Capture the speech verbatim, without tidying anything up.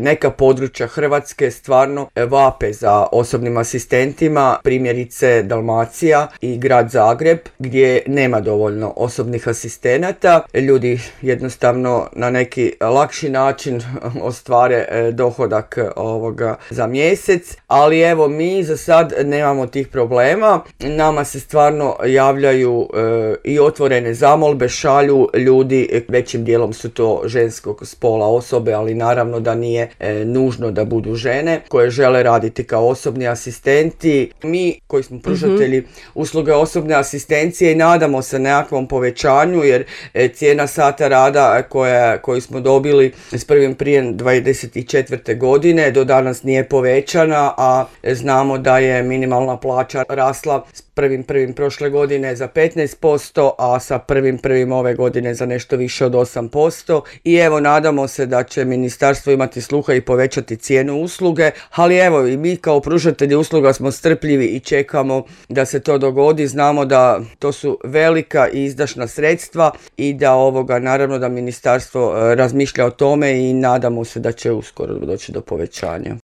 neka područja Hrvatske stvarno vape za osobnim asistentima, primjerice Dalmacija i grad Zagreb gdje nema dovoljno osobnih asistenata. Ljudi jednostavno na neki lakši način ostvare dohodak ovoga za mjesec, ali evo mi za sad nemamo tih problema. Nama se stvarno javljaju e, i otvorene zamolbe šalju ljudi, većim dijelom su to ženskog spola osobe, ali naravno da nije e, nužno da budu žene koje žele raditi kao osobni asistenti. Mi koji smo pružatelji mm-hmm. usluge osobne asistencije i nadamo se nekakvom povećanju, jer e, cijena sata rada koja, koju smo dobili s prvim prvim dvadeset četvrte godine do danas nije povećana, a znamo da je minimalna plaća rasla s prvim prvim prošle godine za petnaest posto, a sa prvim prvim ove godine za nešto više od osam posto. I evo, nadamo se da će ministarstvo imati sluha i povećati cijenu usluge, ali evo i mi kao pružatelji usluga smo strpljivi i čekamo da se to dogodi. Znamo da to su velika i izdašna sredstva i da ovoga naravno da ministarstvo razmišlja o tome i nadamo se da će uskoro doći do povećanja.